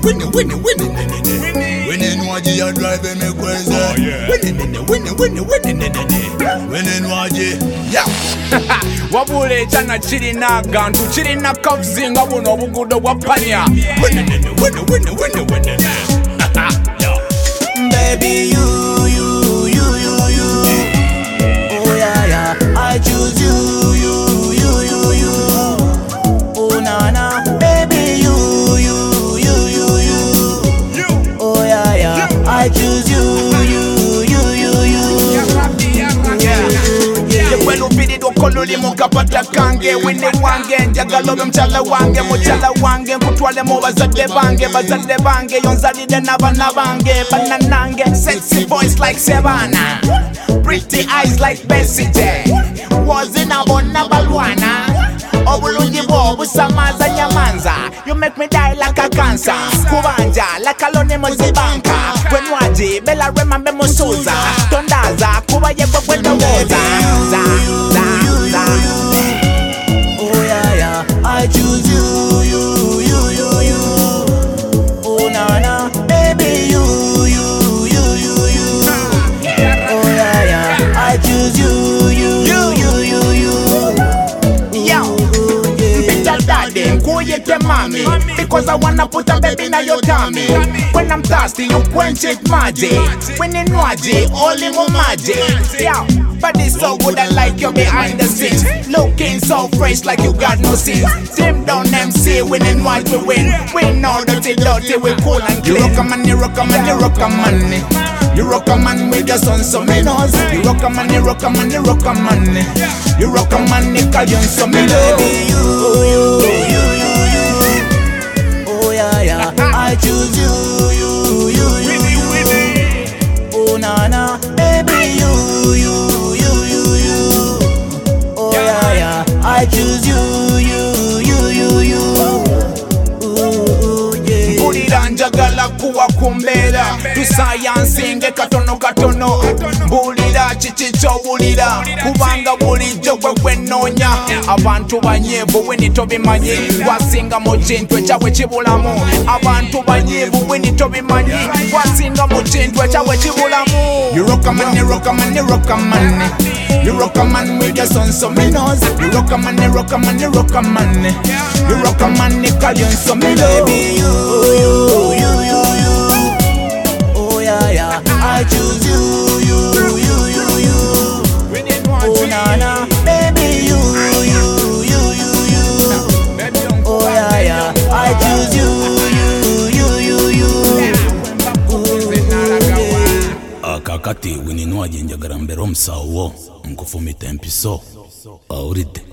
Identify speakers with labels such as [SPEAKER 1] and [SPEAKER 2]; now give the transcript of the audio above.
[SPEAKER 1] Winning waji ya drive me crazy. Winning waji, yeah.
[SPEAKER 2] Wabule chana chiri na gantu, chiri na kafzinga buno bugudo wapanya.
[SPEAKER 1] Winning. Baby, you. Oh yeah, I choose you. Oh na, baby, you. Oh yeah, I choose you.
[SPEAKER 2] Welu bidi do koluli mukapata kange. Wine wange, njagalobe mchala wange kutwale mo bazade bange yonzali de nabana bange. Bananange, sexy voice like Savannah, pretty eyes like Bessie J. Was in a bona balwana. Obulungi bobu samaza nyamanza. You make me die like a cancer. Kubanja, like a lone mozibanka. Wenwaji, bella remembe musuza. Tondaza, kuba yebo kwenda woza.
[SPEAKER 1] Oh yeah, I choose you. Oh na, baby, you. Oh yeah, I choose you.
[SPEAKER 2] Mommy, because I wanna put a baby in your tummy. When I'm thirsty, you quench it, magic. When in waji, only more magic. Yeah, but it's so good, I like you behind the scenes. Looking so fresh, like you got no sins. Dim down MC, winning white we win. We know dirty, we cool and clean. You rock a man. You rock a man with your son, so me knows. You rock a man, You rock a man, call you so me
[SPEAKER 1] baby, you. Oh yeah, I choose you. Oh na, baby, you. Oh yeah, I choose you.
[SPEAKER 2] Bulira njagala kuwa kumbera. Tusayansinge katono. Bulira chichicho bulira. Kubanga bulijjo gwe nonya. Abantu banyevu wenito bimanyi. Wasinga mu kintu ekyabwe kibulamu. Abantu banyevu wenito bimanyi. Wasinga mu kintu ekyabwe kibulamu. You rock a man. You rock a man with your son, so me knows. You rock a man. You rock a man, call you so me
[SPEAKER 1] baby, you. Oh yeah, I choose you. Oh na, baby, you. Oh yeah, I choose you.
[SPEAKER 3] Akakati wininu waji njagara mbero msawo nkufumita empiso awuride.